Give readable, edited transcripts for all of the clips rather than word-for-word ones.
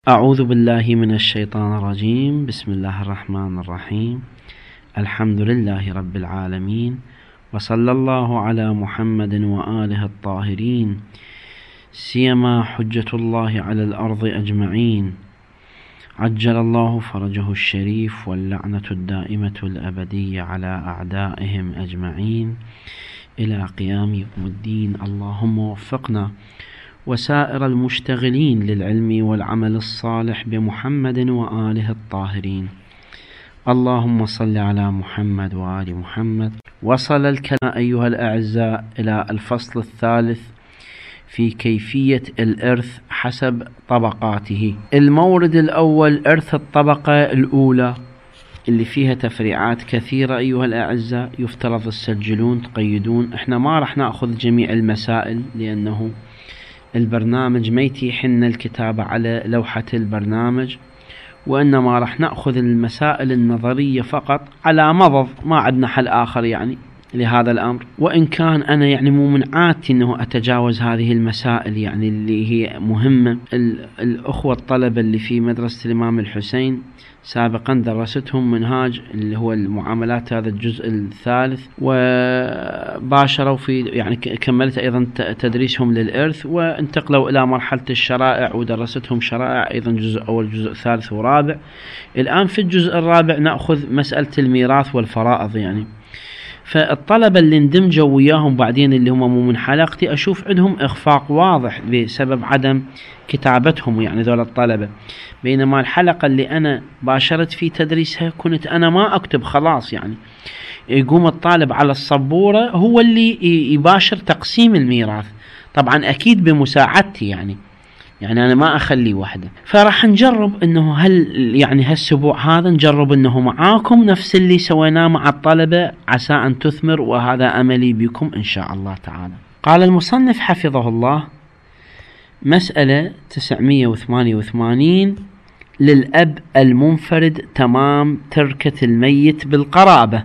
أعوذ بالله من الشيطان الرجيم. بسم الله الرحمن الرحيم. الحمد لله رب العالمين، وصلى الله على محمد وآله الطاهرين، سيما حجة الله على الأرض أجمعين، عجل الله فرجه الشريف، واللعنة الدائمة الأبدية على أعدائهم أجمعين إلى قيام يوم الدين. اللهم وفقنا وسائر المشتغلين للعلم والعمل الصالح بمحمد وآله الطاهرين. اللهم صل على محمد وآل محمد. وصل الكلام أيها الأعزاء إلى الفصل الثالث في كيفية الإرث حسب طبقاته. المورد الأول إرث الطبقة الأولى اللي فيها تفريعات كثيرة أيها الأعزاء، يفترض تسجلون تقيدون. احنا ما راح نأخذ جميع المسائل لأنه البرنامج ما يتيح لنا الكتابة على لوحة البرنامج، وإنما راح نأخذ المسائل النظرية فقط على مضض، ما عندنا حل آخر يعني لهذا الأمر. وإن كان أنا مو من عادتي أنه أتجاوز هذه المسائل اللي هي مهمة. الأخوة الطلبة اللي في مدرسة الإمام الحسين سابقا درستهم منهاج اللي هو المعاملات، هذا الجزء الثالث، وباشروا في كملت أيضا تدريسهم للإرث، وانتقلوا إلى مرحلة الشرائع ودرستهم شرائع أيضا جزء أول جزء ثالث ورابع. الآن في الجزء الرابع نأخذ مسألة الميراث والفرائض. فالطلبة اللي اندمجوا وياهم بعدين اللي هم مو من حلقتي أشوف عندهم إخفاق واضح بسبب عدم كتابتهم ذول الطلبة، بينما الحلقة اللي أنا باشرت في تدريسها كنت أنا ما أكتب خلاص، يقوم الطالب على السبورة هو اللي يباشر تقسيم الميراث، طبعا أكيد بمساعدتي أنا ما أخلي وحده. فراح نجرب إنه هالسبوع هذا نجرب إنه معاكم نفس اللي سويناه مع الطلبة، عسى أن تثمر، وهذا أملي بكم إن شاء الله تعالى. قال المصنف حفظه الله: مسألة 988 للأب المنفرد تمام تركة الميت بالقرابة.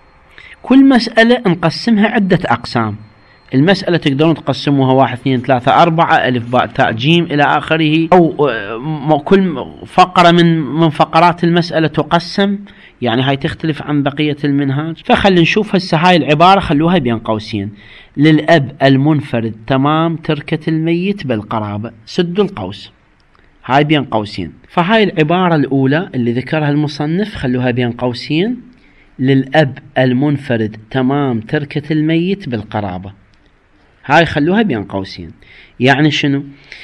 كل مسألة نقسمها عدة أقسام. المسألة تقدرون تقسموها 1 2 3 4 ألف باء تاء جيم إلى آخره، أو كل فقرة من فقرات المسألة تقسم، هاي تختلف عن بقية المنهاج. فخلي نشوف هسه هاي العبارة، خلوها بين قوسين: للأب المنفرد تمام تركة الميت بالقرابة، سدوا القوس، هاي بين قوسين. فهاي العبارة الأولى اللي ذكرها المصنف خلوها بين قوسين: للأب المنفرد تمام تركة الميت بالقرابة، هاي خلوها بين قوسين. شنو؟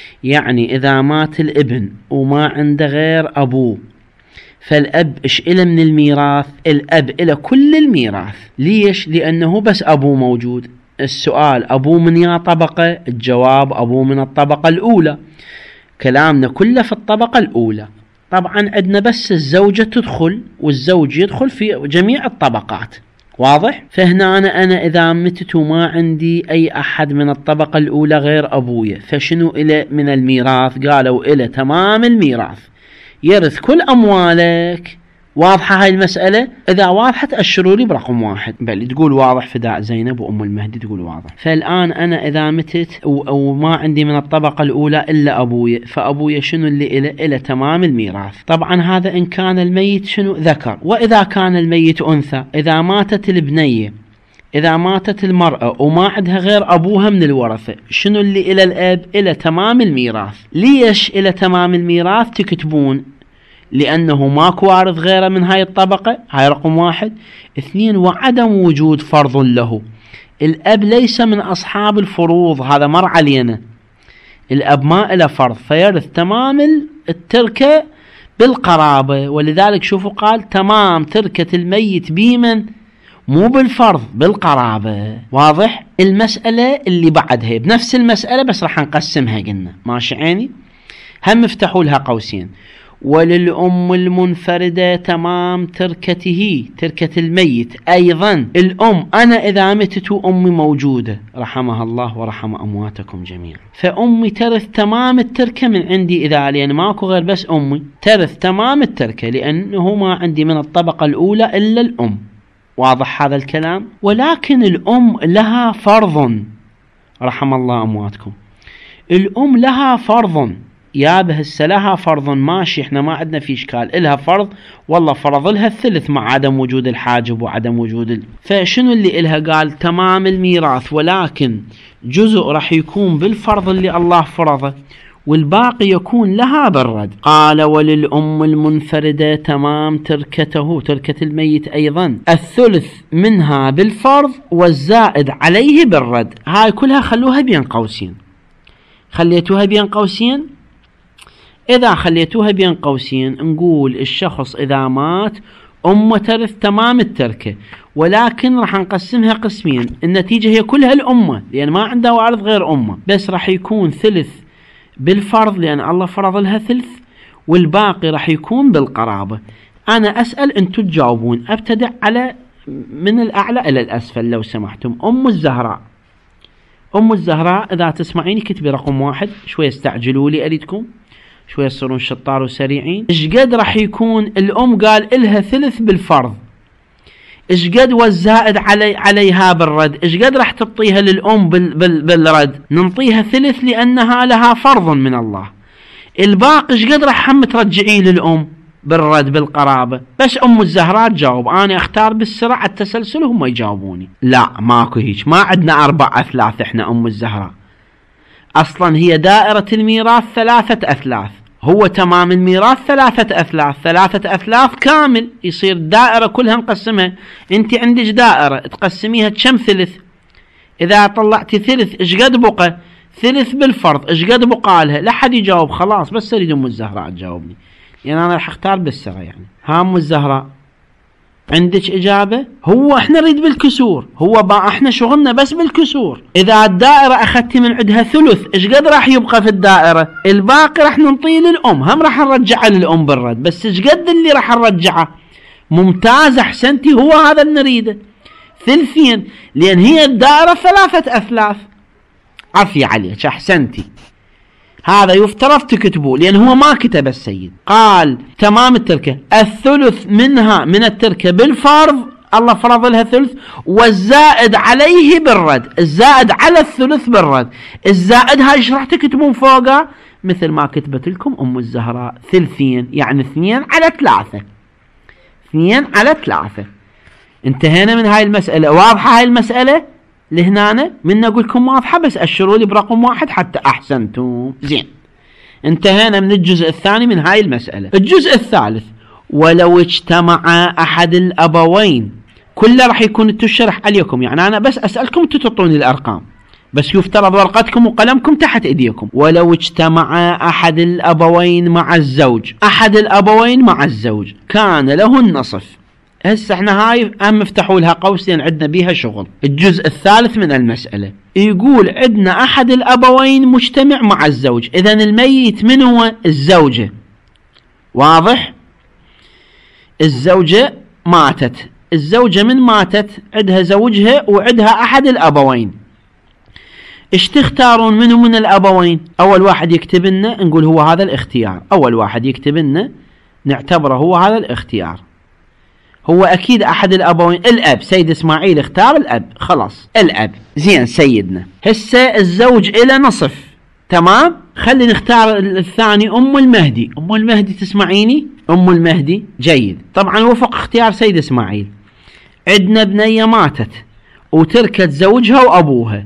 إذا مات الابن وما عنده غير أبوه، فالأب إيش إله من الميراث؟ الأب إله كل الميراث. ليش؟ لأنه بس أبوه موجود. السؤال: أبوه من يا طبقة؟ الجواب: أبوه من الطبقة الأولى. كلامنا كله في الطبقة الأولى. طبعا عندنا بس الزوجة تدخل والزوج يدخل في جميع الطبقات، واضح؟ فهنا أنا إذا متت وما عندي أي أحد من الطبقة الأولى غير أبويا، فشنو إله من الميراث؟ قالوا إله تمام الميراث، يرث كل أموالك. واضحة هاي المسألة؟ إذا واضحت أشروا لي برقم 1. بل تقول واضح فداء زينب وأم المهدي تقول واضح. فالآن أنا إذا متت وما عندي من الطبقة الأولى إلا أبويا، فأبويا شنو اللي إله تمام الميراث. طبعا هذا إن كان الميت شنو ذكر، وإذا كان الميت أنثى، إذا ماتت البنية، إذا ماتت المرأة وما عندها غير أبوها من الورثة، شنو اللي إلى الأب؟ إلى تمام الميراث. ليش إلى تمام الميراث؟ تكتبون لأنه ماكو وارث غيره من هاي الطبقة، هاي رقم 1. 2: وعدم وجود فرض له. الأب ليس من أصحاب الفروض، هذا مر علينا. الأب ما إله فرض، فيرث تمام التركة بالقرابة. ولذلك شوفوا قال تمام تركة الميت بمن؟ مو بالفرض، بالقرابة. واضح؟ المسألة اللي بعدها بنفس المسألة بس راح نقسمها، قلنا ماشي عيني؟ هم افتحوا لها قوسين: وللأم المنفردة تمام تركته، تركة الميت. أيضا الأم، أنا إذا متت أمي موجودة رحمها الله ورحم أمواتكم جميعا، فأمي ترث تمام التركة من عندي، إذا لأن ماكو غير بس أمي، ترث تمام التركة لأنه ما عندي من الطبقة الأولى إلا الأم. واضح هذا الكلام؟ ولكن الأم لها فرض، رحم الله أمواتكم، الأم لها فرض. يابه هسه لها فرض ماشي، احنا ما عندنا في اشكال، الها فرض والله فرض لها الثلث مع عدم وجود الحاجب وعدم وجود فشنو اللي الها؟ قال تمام الميراث، ولكن جزء راح يكون بالفرض اللي الله فرضه والباقي يكون لها بالرد. قال وللأم المنفردة تمام تركة الميت أيضا الثلث منها بالفرض والزائد عليه بالرد. هاي كلها خلوها بين قوسين. خليتوها بين قوسين؟ إذا خليتوها بين قوسين نقول الشخص إذا مات أمه ترث تمام التركة، ولكن راح نقسمها قسمين، النتيجة هي كلها الأمة لأن ما عندها وارث غير أمه، بس راح يكون ثلث بالفرض لأن الله فرض لها ثلث، والباقي راح يكون بالقرابة. أنا أسأل أنتم تجاوبون، أبتدأ على من الأعلى إلى الأسفل لو سمحتم. أم الزهراء، أم الزهراء إذا تسمعيني كتبي رقم 1، شوية استعجلوا لي أريدكم شوية تصيرون شطار وسريعين. إيش قد راح يكون الأم؟ قال إلها ثلث بالفرض، إيش قد والزائد عليها بالرد؟ إيش قد راح تعطيها للأم بالرد؟ ننطيها ثلث لأنها لها فرض من الله. الباقي إيش قد راح هم ترجعيه للأم بالرد بالقرابة؟ بس أم الزهراء تجاوب، أنا أختار بالسرعة التسلسل هم يجاوبوني. لا ماكو هيك، ما عندنا 4 أثلاث إحنا أم الزهراء، أصلا هي دائرة الميراث 3 أثلاث، هو تمام الميراث 3 أثلاث، 3 أثلاث كامل يصير دائرة كلها نقسمها. انت عندك دائرة تقسميها كم ثلث؟ إذا طلعتي ثلث إيش قد بقى؟ ثلث بالفرض إيش قد بقى لها؟ لا حد يجاوب خلاص، بس أريد أم الزهراء تجاوبني يعني أنا راح أختار بالسرعة. يعني ها أم الزهراء عندك إجابة؟ هو إحنا نريد بالكسور، هو إحنا شغلنا بس بالكسور. إذا الدائرة أخذتي من عندها ثلث إيش قد راح يبقى في الدائرة؟ الباقي راح ننطيه للأم، هم راح نرجعه للأم بالرد، بس إيش قد اللي راح نرجعه؟ ممتاز أحسنتي، هو هذا اللي نريده، ثلثين، لأن هي الدائرة 3 أثلاث. عفي عليك أحسنتي، هذا يفترض تكتبوه لأن هو ما كتب السيد. قال تمام التركة الثلث منها من التركة بالفرض، الله فرض لها ثلث، والزائد عليه بالرد، الزائد على الثلث بالرد. الزائد هاي ايش راح تكتبون فوقه؟ مثل ما كتبت لكم أم الزهراء ثلثين، يعني 2 على 3، 2 على 3. انتهينا من هاي المسألة. واضحة هاي المسألة لهنا؟ من أقول لكم واضحة بس أشروا لي برقم 1 حتى أحسنتم. زين، انتهينا من الجزء الثاني من هاي المسألة. الجزء الثالث ولو اجتمع أحد الأبوين، كله راح يكون تشرح عليكم، يعني أنا بس أسألكم تعطوني الأرقام، بس يفترض ورقتكم وقلمكم تحت إيديكم. ولو اجتمع أحد الأبوين مع الزوج، أحد الأبوين مع الزوج كان له النصف. هسه احنا هاي افتحوا لها قوسين عندنا بيها شغل. الجزء الثالث من المسألة يقول عندنا أحد الأبوين مجتمع مع الزوج، إذن الميت من هو؟ الزوجة. واضح؟ الزوجة ماتت، الزوجة من ماتت عندها زوجها وعندها أحد الأبوين. ايش تختارون منه من الأبوين؟ أول واحد يكتب لنا نقول هو هذا الاختيار، أول واحد يكتب لنا نعتبره هو هذا الاختيار، هو أكيد أحد الأبوين. الأب، سيد إسماعيل اختار الأب، خلاص الأب. زين سيدنا، هسه الزوج إلى نصف، تمام. خلي نختار الثاني أم المهدي. أم المهدي تسمعيني؟ أم المهدي جيد، طبعا وفق اختيار سيد إسماعيل. عندنا بنية ماتت وتركت زوجها وأبوها،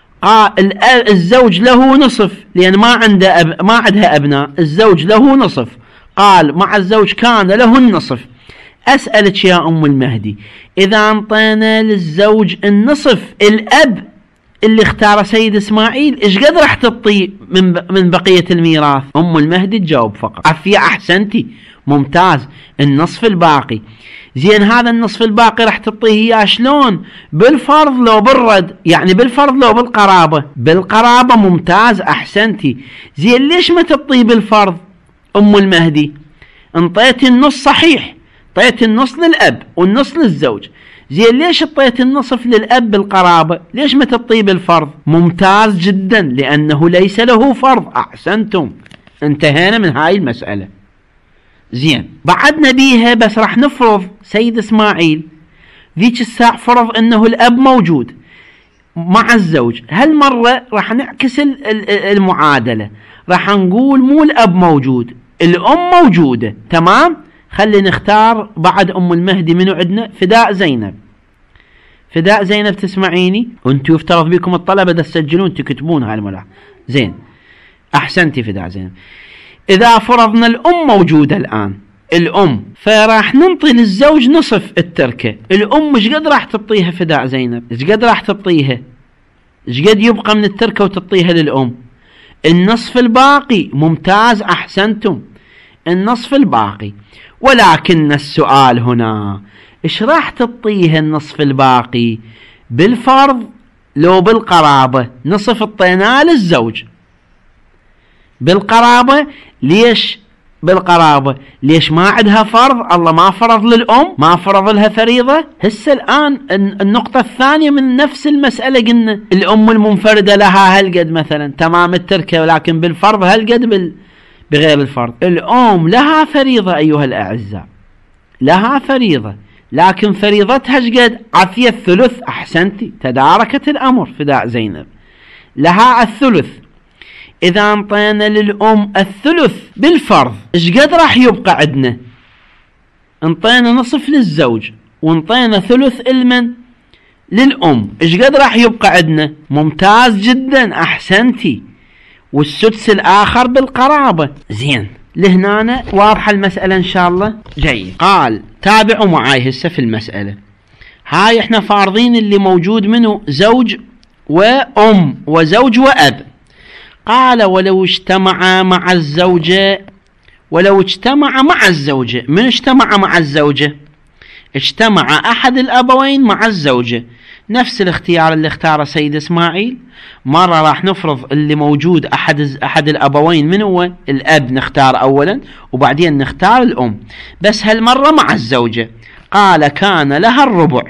الزوج له نصف لأن ما عندها أبناء، الزوج له نصف، قال مع الزوج كان له النصف. أسألك يا أم المهدي، إذا انطينا للزوج النصف، الأب اللي اختار سيد إسماعيل إيش قد راح تعطيه من بقية الميراث؟ أم المهدي تجاوب فقط. عفية أحسنتي، ممتاز، النصف الباقي. زين هذا النصف الباقي راح تعطيه إياه شلون؟ بالفرض لو بالرد؟ يعني بالفرض لو بالقرابة؟ بالقرابة، ممتاز أحسنتي. زين ليش ما تعطيه بالفرض أم المهدي؟ انطيتي النص صحيح، طيت النص للأب والنص للزوج، زين ليش اعطيت النصف للأب بالقرابة؟ ليش ما تعطيه بالفرض؟ ممتاز جدا، لأنه ليس له فرض. أحسنتم، انتهينا من هاي المسألة. زين بعدنا بيها، بس راح نفرض سيد إسماعيل ذيك الساعة فرض أنه الأب موجود، مع الزوج. هالمرة راح نعكس المعادلة، راح نقول مو الأب موجود، الأم موجودة. تمام. خلي نختار بعد أم المهدي منو عندنا؟ فداء زينب. فداء زينب تسمعيني؟ وانتوا يفترض بكم الطلبة دا تسجلون تكتبون هاي الملاحظة. زين، أحسنتي فداء زينب. إذا فرضنا الأم موجودة الآن، الأم، فراح ننطي للزوج نصف التركة. الأم ايش قد راح تعطيها فداء زينب؟ ايش قد راح تعطيها؟ ايش قد يبقى من التركة وتعطيها للأم؟ النصف الباقي. ممتاز، أحسنتم، النصف الباقي. ولكن السؤال هنا، ايش راح تعطيها النصف الباقي؟ بالفرض لو بالقرابة؟ نصف اعطيناه للزوج بالقرابة. ليش بالقرابة؟ ليش ما عندها فرض؟ الله ما فرض للأم، ما فرض لها فريضة. هسه الآن النقطة الثانية من نفس المسألة، قلنا الأم المنفردة لها هالقد مثلا تمام التركة، ولكن بالفرض هالقد بغير الفرض. الأم لها فريضة أيها الأعزاء، لها فريضة، لكن فريضتها شقد؟ عطية الثلث. أحسنتي، تداركت الأمر فداء زينب، لها الثلث. إذا انطينا للأم الثلث بالفرض، ايش قد راح يبقى عندنا؟ انطينا نصف للزوج وانطينا ثلث للأم، ايش قد راح يبقى عندنا؟ ممتاز جدا، أحسنتي، والسدس الآخر بالقرابة. زين، لهنا واضحة المسألة إن شاء الله. جيد. قال تابعوا معاي هسه في المسألة هاي، احنا فارضين اللي موجود منه زوج وأم وزوج وأب. قال ولو اجتمع مع الزوجة، ولو اجتمع مع الزوجة. من اجتمع مع الزوجة؟ اجتمع أحد الأبوين مع الزوجة. نفس الاختيار اللي اختاره سيد إسماعيل. مرة راح نفرض اللي موجود أحد الأبوين من هو؟ الأب نختار أولا، وبعدين نختار الأم، بس هالمرة مع الزوجة. قال كان لها الربع.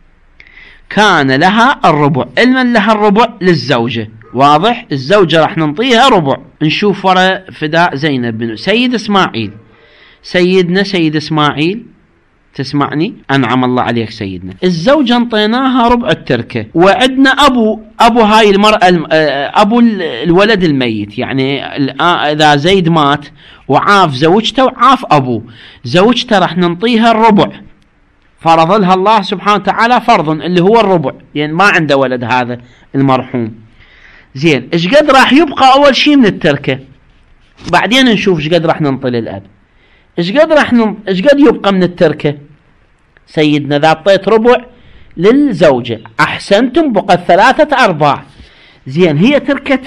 كان لها الربع. المن لها الربع؟ للزوجة. واضح؟ الزوجة راح ننطيها ربع. نشوف وراء فداء زينب بن سيد إسماعيل. سيدنا سيد إسماعيل، تسمعني؟ أنعم الله عليك سيدنا. الزوجة انطيناها ربع التركة، وعندنا أبو هاي المرأة، أبو الولد الميت. يعني إذا زيد مات وعاف زوجته وعاف أبوه، زوجته راح ننطيها الربع، فرض لها الله سبحانه وتعالى فرض اللي هو الربع، يعني ما عنده ولد هذا المرحوم. زين، ايش قد راح يبقى أول شيء من التركة؟ بعدين نشوف ايش قد راح ننطي للأب. ايش قد يبقى من التركة؟ سيدنا إذا أعطيت ربع للزوجة، أحسنتم، بقى 3/4. زين، هي تركة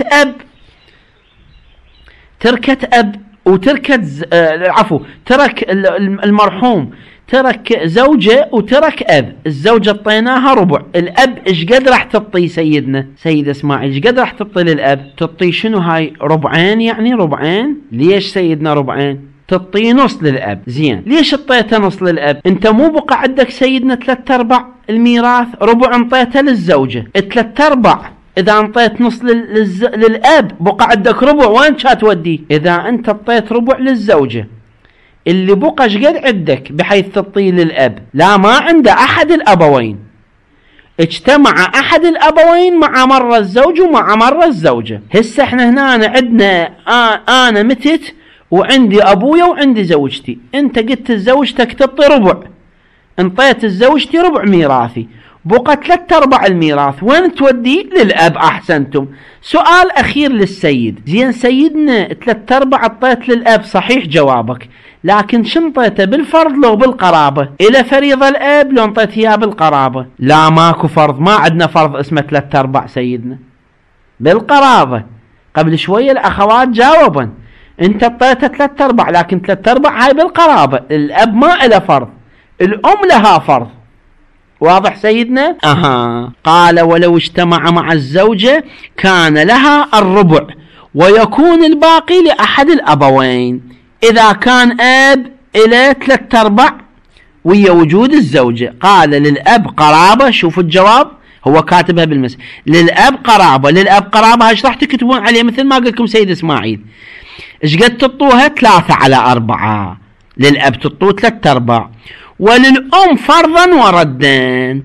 أب وتركة عفوا، ترك المرحوم ترك زوجة وترك أب. الزوجة اعطيناها ربع، الأب ايش قد راح تعطي سيدنا سيد إسماعيل؟ ايش قد راح تعطي للأب؟ تعطي شنو هاي؟ ربعين، يعني ربعين. ليش سيدنا ربعين؟ تعطي نص للأب. زين، ليش اعطيته نص للأب؟ انت مو بقى عندك سيدنا 3/4 الميراث؟ ربع انطيته للزوجة، 3/4 اذا انطيت نص للأب بقى عندك ربع، وين كانت تودي؟ اذا انت اعطيت ربع للزوجة، اللي بقى ايش قد عندك بحيث تعطيه للأب؟ لا، ما عنده أحد الأبوين. اجتمع أحد الأبوين مع مرة الزوج ومع مرة الزوجة. هسه احنا هنا عندنا أنا متت وعندي أبويا وعندي زوجتي. أنت قلت لزوجتك تعطي ربع، انطيت لزوجتي ربع ميراثي، بقى 3/4 الميراث، وين تودي؟ للأب. أحسنتم. سؤال أخير للسيد. زين سيدنا 3/4 اعطيت للأب، صحيح جوابك، لكن شو انطيته؟ بالفرض لو بالقرابة؟ إلى فريضة الأب لو انطيت إياه بالقرابة؟ لا، ماكو فرض، ما عندنا فرض اسمه 3/4 سيدنا، بالقرابة. قبل شوية الأخوات جاوبن، انت اعطيته 3/4، لكن 3/4 هاي بالقرابة، الأب ما له فرض، الأم لها فرض. واضح سيدنا؟ قال ولو اجتمع مع الزوجة كان لها الربع، ويكون الباقي لأحد الأبوين. إذا كان أب إلى 3/4 ويا وجود الزوجة. قال للأب قرابة. شوفوا الجواب، هو كاتبها بالمسألة، للأب قرابة. للأب قرابة ايش راح تكتبون عليه؟ مثل ما قلت لكم سيد إسماعيل، ايش قد تطوها؟ 3/4. للأب تطوه 3/4، وللأم فرضا وردا.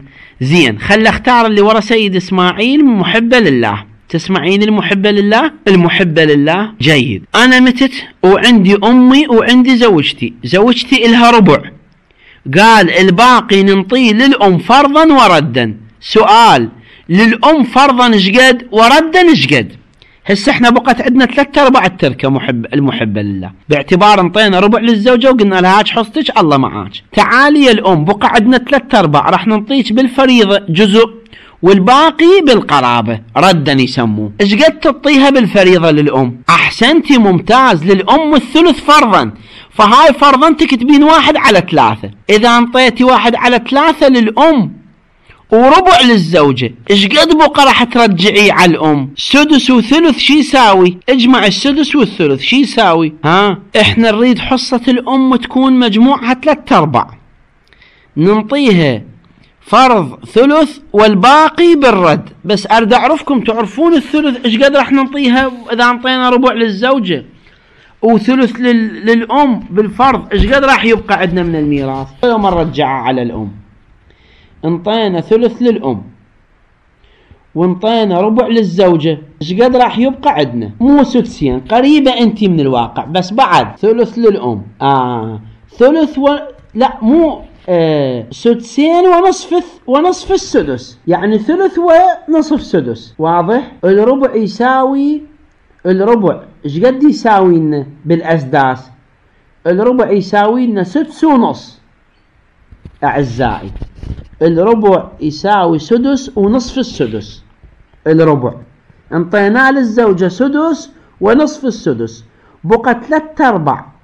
زين، خل اختار اللي ورا سيد اسماعيل محبة لله. تسمعين المحبة لله؟ المحبة لله. جيد. انا متت وعندي امي وعندي زوجتي الها ربع. قال الباقي ننطيه للام فرضا وردا. سؤال، للام فرضا شقد وردا شقد؟ هسه احنا بقت عندنا 3/4 التركة المحبة لله، باعتبار انطينا ربع للزوجة وقلنا لها هاج حصتك الله معاك. تعالي يا الام، بقى عندنا 3/4 راح ننطيك بالفريضة جزء والباقي بالقرابة ردا يسموه. ايش قد تعطيها بالفريضة للام؟ احسنتي، ممتاز. للام الثلث فرضا، فهاي فرضا تكتبين 1/3. اذا انطيتي 1/3 للام وربع للزوجة، ايش قد بقى راح ترجعيه على الام؟ سدس وثلث شي يساوي؟ اجمع السدس والثلث شي يساوي؟ احنا نريد حصة الام تكون مجموعها 3/4، ننطيها فرض ثلث والباقي بالرد. بس اريد اعرفكم تعرفون الثلث ايش قد راح ننطيها اذا انطينا ربع للزوجة وثلث للام بالفرض؟ ايش قد راح يبقى عندنا من الميراث لو ما نرجعها على الام؟ انطينا ثلث للام وانطينا ربع للزوجة، ايش قد راح يبقى عندنا؟ مو سدسين، قريبة انتي من الواقع، بس بعد ثلث للام. ثلث لا مو سدسين ونصف السدس، يعني ثلث ونصف سدس. واضح؟ الربع يساوي ايش قد يساوي لنا بالاسداس؟ الربع يساوي لنا 6.5 اعزائي. الربع يساوي سدس ونصف السدس. الربع انطيناه للزوجة سدس ونصف السدس، بقى 3/4.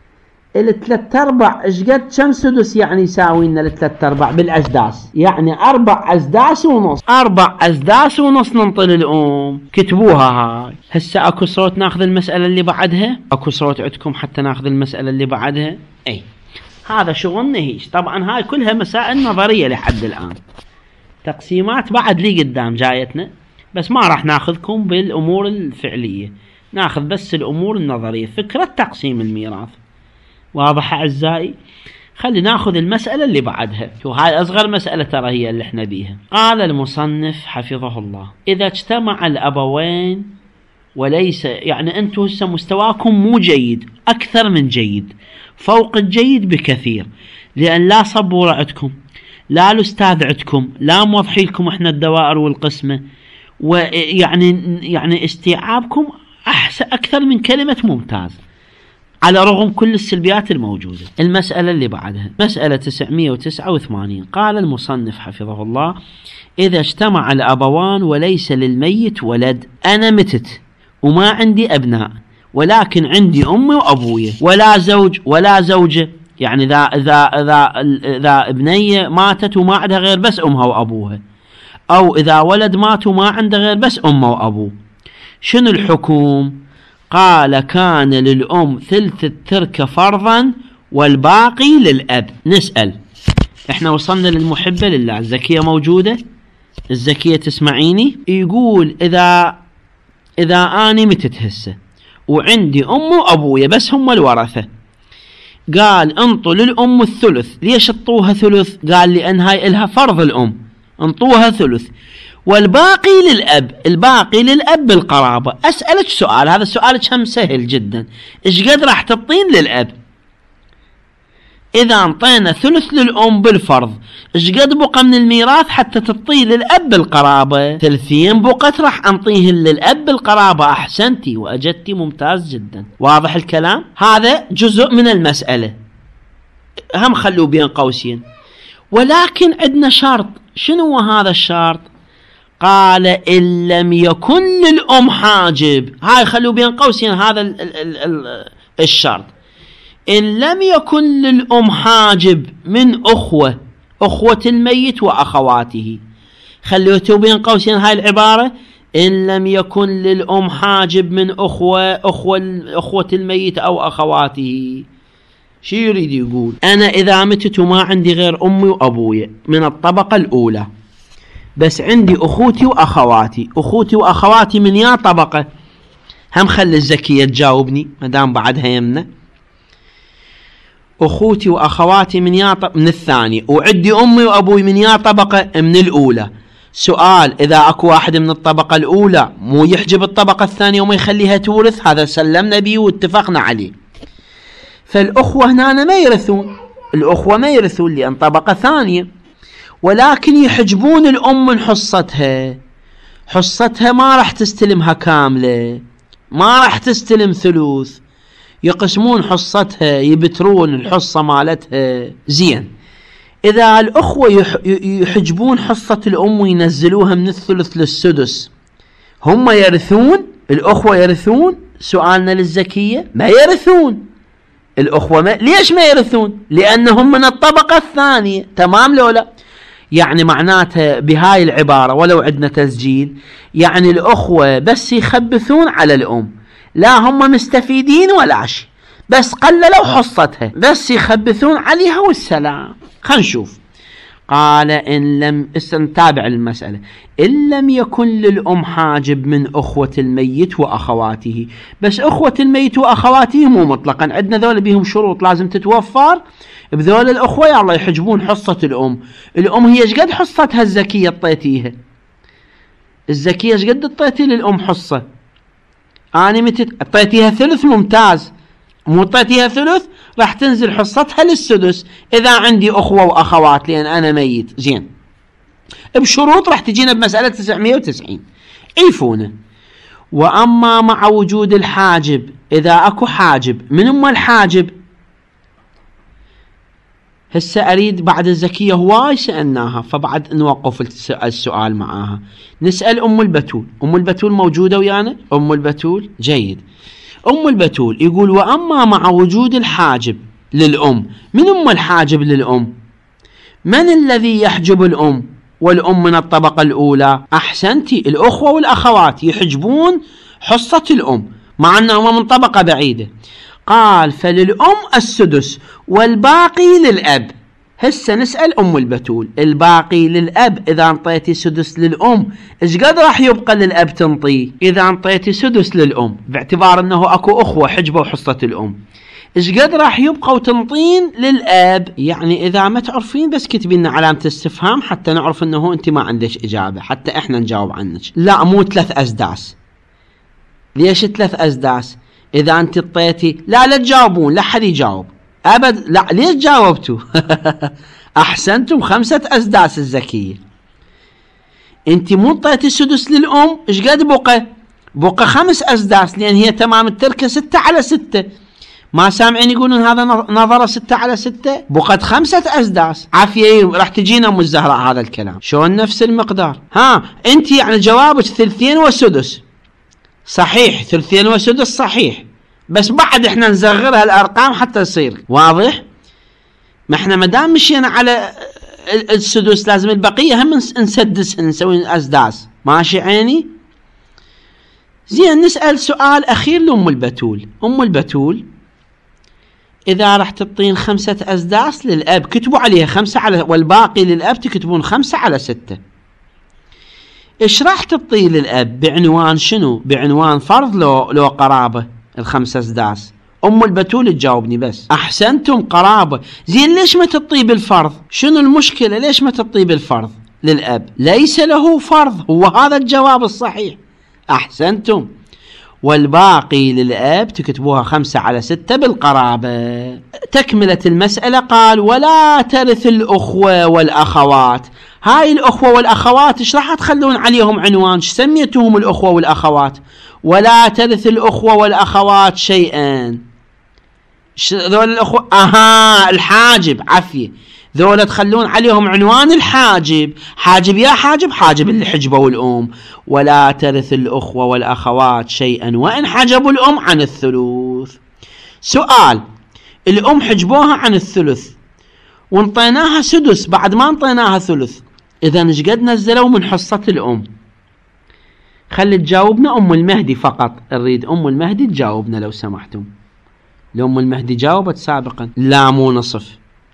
3/4 ايش قد كم سدس يعني يساوي لنا 3/4 بالاسداس؟ يعني 4 أسداس ونص. 4 أسداس ونص ننطي للام. كتبوها هاي. هسه اكو صوت ناخذ المسألة اللي بعدها؟ اكو صوت عندكم حتى ناخذ المسألة اللي بعدها؟ اي هذا شغلنا هيش. طبعا هاي كلها مسائل نظرية لحد الآن، تقسيمات بعد لي قدام جايتنا، بس ما راح ناخذكم بالأمور الفعلية، ناخذ بس الأمور النظرية، فكرة تقسيم الميراث. واضح أعزائي؟ خلي ناخذ المسألة اللي بعدها، وهاي أصغر مسألة ترى هي اللي احنا بيها. قال المصنف حفظه الله: إذا اجتمع الأبوين وليس، يعني أنتم هسه مستواكم مو جيد، أكثر من جيد، فوق الجيد بكثير، لأن لا صبورة عندكم، لا الأستاذ عندكم، لا موضحي لكم احنا الدوائر والقسمة، ويعني استيعابكم أحسن أكثر من كلمة ممتاز، على رغم كل السلبيات الموجودة. المسألة اللي بعدها مسألة 989. قال المصنف حفظه الله: إذا اجتمع الأبوان وليس للميت ولد. أنا متت وما عندي أبناء، ولكن عندي أمي وأبويا، ولا زوج ولا زوجة، يعني إذا ابنية ماتت وما عندها غير بس أمها وأبوها، أو إذا ولد مات وما عنده غير بس أمه وأبوه، شنو الحكم؟ قال: كان للأم ثلث التركة فرضا والباقي للأب. نسأل، احنا وصلنا للمحبة لله، الزكية موجودة؟ الزكية تسمعيني؟ يقول إذا أنا متت هسه وعندي أم وأبويا بس هم الورثة، قال انطوا للأم الثلث. ليش اطوها ثلث؟ قال لأن هاي إلها فرض الأم، انطوها ثلث، والباقي للأب. الباقي للأب بالقرابة. أسألك سؤال، هذا سؤالك هم سهل جدا، إيش قد راح تعطين للأب؟ إذا انطينا ثلث للأم بالفرض، إيش قد بقى من الميراث حتى تعطيه للأب بالقرابة؟ 30 بقت راح أنطيه للأب بالقرابة. أحسنتي وأجدتي، ممتاز جدا. واضح الكلام؟ هذا جزء من المسألة، هم خلوه بين قوسين. ولكن عندنا شرط. شنو هذا الشرط؟ قال: إن لم يكن للأم حاجب. هاي خلوه بين قوسين، هذا الشرط. إن لم يكن للأم حاجب من أخوة الميت وأخواته. خلوته بين قوسين هاي العبارة: إن لم يكن للأم حاجب من أخوة الميت أو أخواته. شو يريد يقول؟ أنا إذا متت وما عندي غير أمي وأبويا من الطبقة الأولى، بس عندي أخوتي وأخواتي من يا طبقة؟ هم خلي الزكية تجاوبني مدام بعدها يمنا. أخوتي وأخواتي من الثاني، وعندي أمي وأبوي من يا طبقة من الأولى. سؤال: إذا أكو واحد من الطبقة الأولى مو يحجب الطبقة الثانية وما يخليها تورث؟ هذا سلمنا به واتفقنا عليه. فالأخوة هنا ما يرثون، الأخوة ما يرثون لأن طبقة ثانية، ولكن يحجبون الأم من حصتها. حصتها ما راح تستلمها كاملة، ما راح تستلم ثلث، يقسمون حصتها، يبترون الحصة مالتها. زين، إذا الأخوة يحجبون حصة الأم وينزلوها من الثلث للسدس، هم يرثون؟ الأخوة يرثون؟ سؤالنا للزكية: ما يرثون الأخوة. ليش ما يرثون؟ لأنهم من الطبقة الثانية. تمام لو لا؟ يعني معناتها بهاي العبارة ولو عندنا تسجيل، يعني الأخوة بس يخبثون على الأم، لا هم مستفيدين ولا شيء، بس قللوا حصتها، بس يخبثون عليها والسلام. خلينا نشوف. قال: إن لم نتابع المسألة. إن لم يكن للأم حاجب من أخوة الميت وأخواته. بس أخوة الميت وأخواته مو مطلقا، عندنا ذول بيهم شروط لازم تتوفر. بذول الأخوة يلا يحجبون حصة الأم. الأم هي ايش قد حصتها الزكية اعطيتيها؟ الزكية ايش قد اعطيتي للأم حصة؟ أنا متى اعطيتيها ثلث؟ ممتاز. مو اعطيتيها ثلث راح تنزل حصتها للسدس إذا عندي أخوة وأخوات لأن أنا ميت. زين، بشروط راح تجينا بمسألة 990 عيفونا. وأما مع وجود الحاجب، إذا أكو حاجب، من أم الحاجب؟ هسه أريد بعد الزكية هواي سألناها، فبعد نوقف السؤال معاها. نسأل أم البتول. أم البتول موجودة ويانا؟ أم البتول جيد. أم البتول يقول: وأما مع وجود الحاجب للأم. من أم الحاجب للأم؟ من الذي يحجب الأم والأم من الطبقة الأولى؟ أحسنتي، الأخوة والأخوات يحجبون حصة الأم مع أنهم من طبقة بعيدة. قال: فللأم السدس والباقي للأب. هسه نسأل أم البتول: الباقي للأب، إذا انطيتي سدس للأم إيش قد راح يبقى للأب تنطيه؟ إذا انطيتي سدس للأم باعتبار أنه أكو أخوة حجبوا حصة الأم، إيش قد راح يبقى وتنطين للأب؟ يعني إذا ما تعرفين بس كتبي لنا علامة استفهام حتى نعرف أنه أنت ما عندك إجابة، حتى إحنا نجاوب عنك. لا، مو 3 أسداس. ليش 3 أسداس؟ إذا أنت اعطيتي، لا تجاوبون، لا حد يجاوب أبد. لا، ليش جاوبتوا؟ أحسنتم، 5 أسداس الزكية. أنت مو اعطيتي السدس للأم، إيش قد بقى؟ بقى 5 أسداس، لأن هي تمام التركة 6 على 6. ما سامعين يقولون هذا نظرة 6 على 6؟ بقت 5 أسداس. عافية، راح تجينا أم الزهراء هذا الكلام شلون نفس المقدار. أنت يعني جوابك 2 وسدس صحيح، 2 وسدس صحيح، بس بعد احنا نصغرها الارقام حتى يصير واضح. ما احنا مدام مشينا على السدس لازم البقيه هم نسدسها، نسوي اسداس. ماشي عيني؟ زين، نسال سؤال اخير لام البتول. ام البتول اذا راح تبطين 5 اسداس للاب، كتبوا عليها 5 على، والباقي للاب تكتبون 5 على 6. ايش راح تبطي للأب؟ بعنوان شنو؟ بعنوان فرض لو قرابة؟ 5 أسداس. أم البتول تجاوبني بس. أحسنتم، قرابة. زين، ليش ما تبطي بالفرض؟ شنو المشكلة؟ ليش ما تبطي بالفرض للأب؟ ليس له فرض، هو هذا الجواب الصحيح. أحسنتم. والباقي للأب تكتبوها 5 على 6 بالقرابة. تكملة المسألة. قال: ولا ترث الأخوة والأخوات. هاي الأخوة والأخوات إيش راح تخلون عليهم عنوان؟ إيش سميتهم الأخوة والأخوات؟ ولا ترث الأخوة والأخوات شيئا. ذول الأخوة الحاجب. عفية، ذول تخلون عليهم عنوان الحاجب. حاجب يا حاجب، حاجب اللي حجبوا الأم. ولا ترث الأخوة والأخوات شيئا وإن حجبوا الأم عن الثلث. سؤال: الأم حجبوها عن الثلث وانطيناها سدس بعد ما انطيناها ثلث، إذا ايش قد نزلوا من حصة الأم؟ خلي تجاوبنا أم المهدي فقط، نريد أم المهدي تجاوبنا لو سمحتم. لأم المهدي جاوبت سابقا. لا، مو نصف.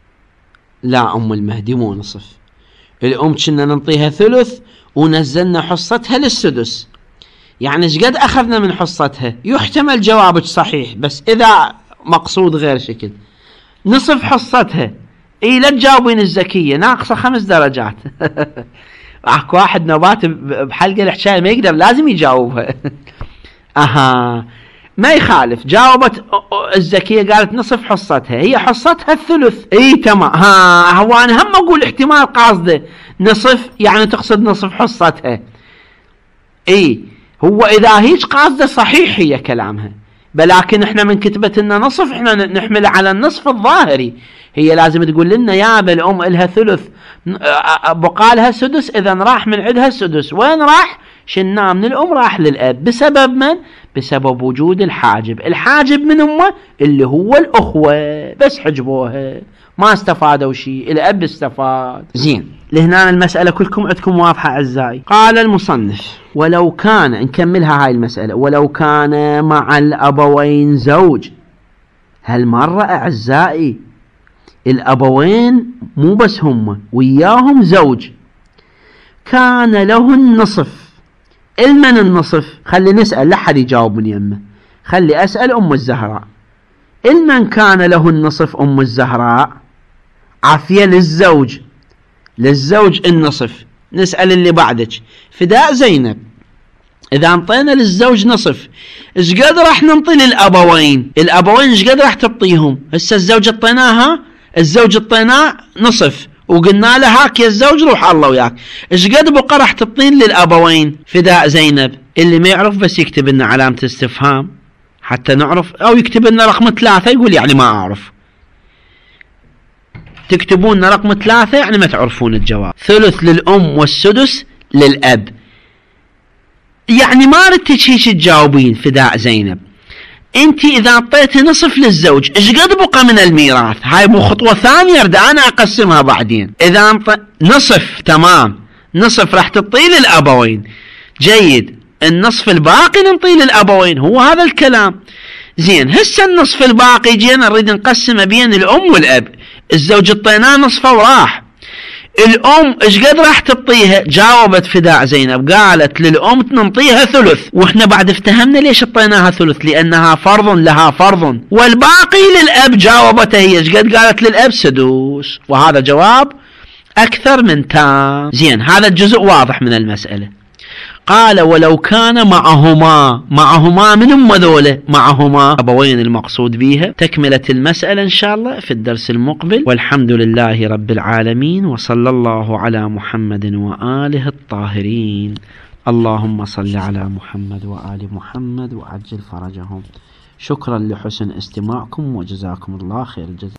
لا، أم المهدي مو نصف. الأم كنا ننطيها ثلث ونزلنا حصتها للسدس، يعني ايش قد أخذنا من حصتها؟ يحتمل جوابك صحيح، بس إذا مقصود غير شكل نصف حصتها. اي لا تجاوبين الزكية ناقصة 5 درجات. اكو واحد نوبات بحلقة الحكاية ما يقدر لازم يجاوبها. اها ما يخالف، جاوبت الزكية قالت نصف حصتها، هي حصتها الثلث. اي تمام. هو انا هم اقول احتمال قاصده نصف يعني تقصد نصف حصتها. اي هو اذا هيج قاصده صحيح هي كلامها، بلكن احنا من كتبت لنا نصف احنا نحمله على النصف الظاهري. هي لازم تقول لنا يا الام الها ثلث بقالها سدس، اذا راح من عندها السدس. وين راح؟ شلناه من الام راح للاب. بسبب من؟ بسبب وجود الحاجب. الحاجب من امه اللي هو الاخوه، بس حجبوها ما استفادوا شيء، الاب استفاد. زين لهنا المسألة كلكم عندكم واضحة أعزائي. قال المصنف ولو كان، نكملها هاي المسألة، ولو كان مع الأبوين زوج. هالمرة أعزائي الأبوين مو بس هم وياهم زوج، كان له النصف. المن النصف؟ خلي نسأل لحد يجاوب من يمه، خلي أسأل أم الزهراء. المن كان له النصف؟ أم الزهراء عافية للزوج، للزوج النصف. نسأل اللي بعدك فداء زينب، إذا انطينا للزوج نصف إيش قد راح ننطي للأبوين؟ الأبوين إيش قد راح تعطيهم؟ هسه الزوج اعطيناها، الزوج اعطيناه نصف وقلنا له هاك يا الزوج روح الله وياك، إيش قد بقى راح تعطين للأبوين؟ فداء زينب. اللي ما يعرف بس يكتب لنا علامة استفهام حتى نعرف، أو يكتب لنا رقم 3 يقول يعني ما أعرف. تكتبون رقم 3 يعني ما تعرفون الجواب. ثلث للأم والسدس للأب. يعني ما ردتش هيك تجاوبين فداء زينب. انت اذا اعطيتي نصف للزوج ايش قد بقى من الميراث؟ هاي مو خطوة ثانية انا اقسمها بعدين. اذا نصف تمام، نصف راح تعطيه للأبوين، جيد. النصف الباقي نعطيه للأبوين، هو هذا الكلام. زين هسه النصف الباقي جينا نريد نقسمه بين الأم والأب. الزوج اعطيناه نصفه وراح، الأم ايش قد راح تعطيها؟ جاوبت فداء زينب قالت للأم ننطيها ثلث، واحنا بعد افتهمنا ليش اعطيناها ثلث، لأنها فرض لها فرض، والباقي للأب. جاوبت هي ايش قد؟ قالت للأب سدوس، وهذا جواب أكثر من تام. زين هذا الجزء واضح من المسألة. قال ولو كان معهما من هم ذولا؟ معهما أبوين المقصود بها. تكملة المسألة إن شاء الله في الدرس المقبل، والحمد لله رب العالمين، وصلى الله على محمد وآله الطاهرين. اللهم صل على محمد وآل محمد وعجل فرجهم. شكرا لحسن استماعكم وجزاكم الله خير الجزاء.